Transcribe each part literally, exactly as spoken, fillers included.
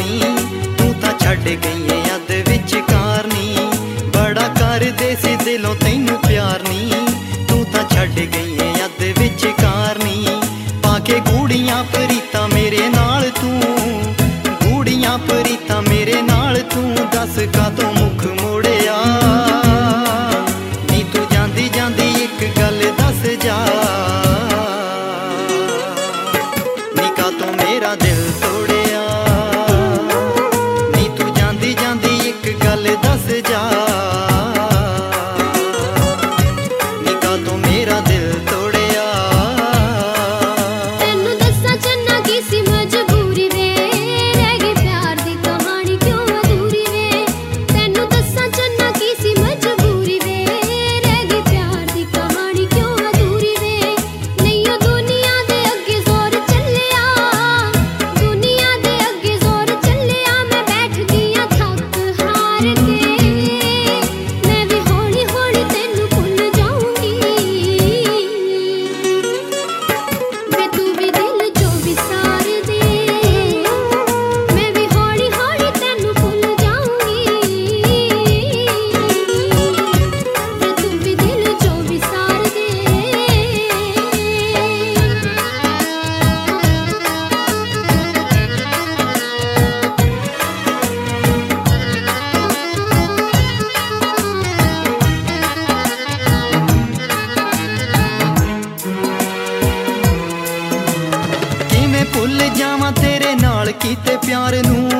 नी तू तां छड्ड गई है अद विचकार नी। बड़ा करदे सी दिलों तैनू प्यार नी तू तां छड्ड गई है अद विचकार नी। पाके गूड़ियां प्रीतां मेरे नाल तू, गूड़ियां प्रीतां मेरे नाल तू, दस कातों मुख मोड़िया नी तू जांदी जांदी एक गल दस जा नी कातों मेरा दिल तोड़िया नी तू जांदी जांदी एक गल दस जा नी कातों मेरा दिल तोड़िया। तैनू दस्सां चन्ना की सी मजबूरी वे, रह गई प्यार दी कहानी क्यों अधूरी वे। तैनू दस्सां चन्ना की सी मजबूरी वे, रह गई प्यार दी कहानी क्यों अधूरी वे। नहीं ओ दुनिया दे अगे जोर चलिया, दुनिया दे अगे जोर चलिया, मैं बैठ गईया थक हार के। मैं भी हौली हौली तैनू भुल जाऊंगी वे तू भी दिल चो विसार दे। मैं भी हौली हौली तैनू भुल जाऊंगी वे तू भी दिल चो विसार दे। किवें भुल जावां तेरे नाल कीते प्यार नूं,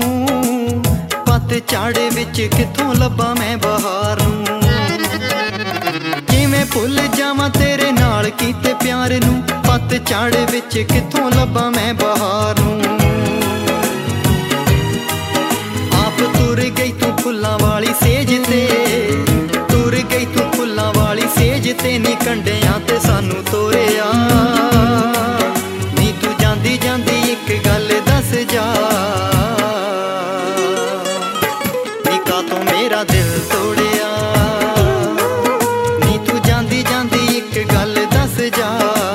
पत झाड़ विच किथों लब्बां मैं बहार नूं। किवें भुल जावां तेरे नाल कीते प्यार नूं, पत झाड़ विच किथों लब्बां मैं बहार नूं। आप तुर गई तू फुल्लां वाली सेज ते, तुर गई तू फुल्लां वाली सेज ते नी कंडियां ते सानू तोरिया नी तू जांदी जांदी एक गल दस जा नी कातों मेरा दिल तोड़िया नी तू जांदी जांदी एक गल दस जा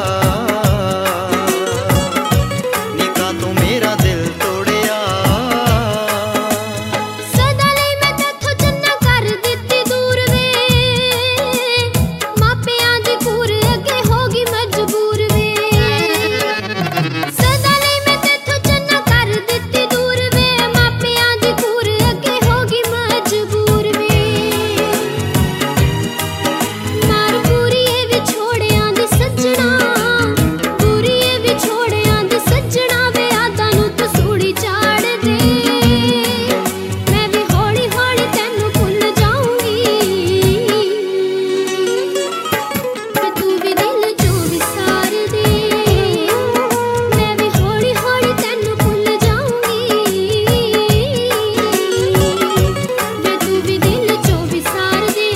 नी कातों मेरा दिल तोड़िया। सदा लई मैं तैथों चन्ना कर दित्ती दूर वे, मापियां दी कूर अगे हो गई मजबूर वे। सदा लई मैं तैथों चन्ना कर दित्ती दूर वे, मापियां दी कूर अगे हो गई मजबूर वे। मार पूरी ए विछोड़ियां दी सज्जणा, पूरी ए विछोड़ियां दी सज्जणा, वे आदां नूं तू सूड़ी चाड़ दे। मैं भी हौली हौली तैनू भुल जाऊंगी वे तू भी दिल चो विसार दे। मैं भी हौली हौली तैनू भुल जाऊंगी वे तू भी दिल चो विसार दे।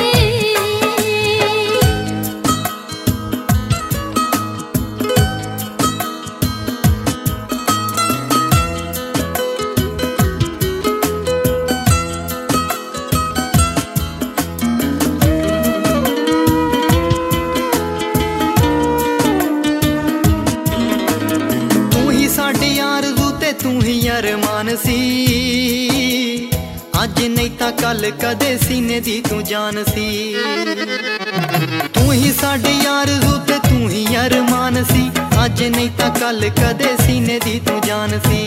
तू ही साडी आरज़ू ते तू ही अरमान सी, अज नहीं तां कल कदे सीने दी तू जान सी। तू ही साडी आरज़ू ते तू ही अरमान सी, अज नहीं तां कल कदे सीने दी तू जान सी।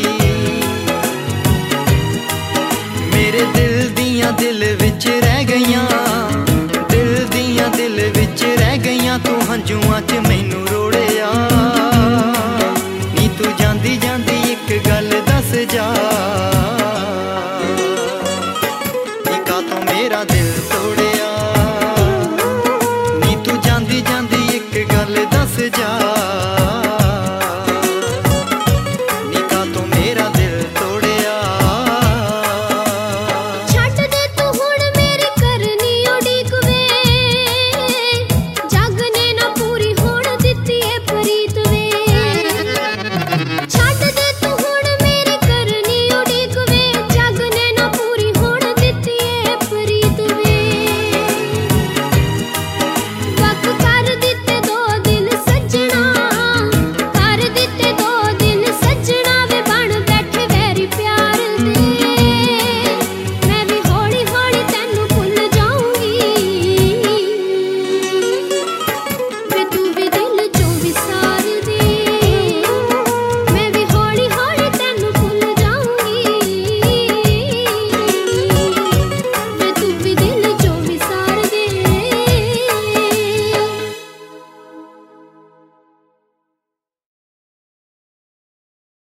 मेरे दिल दियां दिल विच रह गईयां, दिल दियां दिल विच रह गईयां, तू हंझुआं च मैनू रोड़िया नी तू जांदी जांदी एक गल दस जा।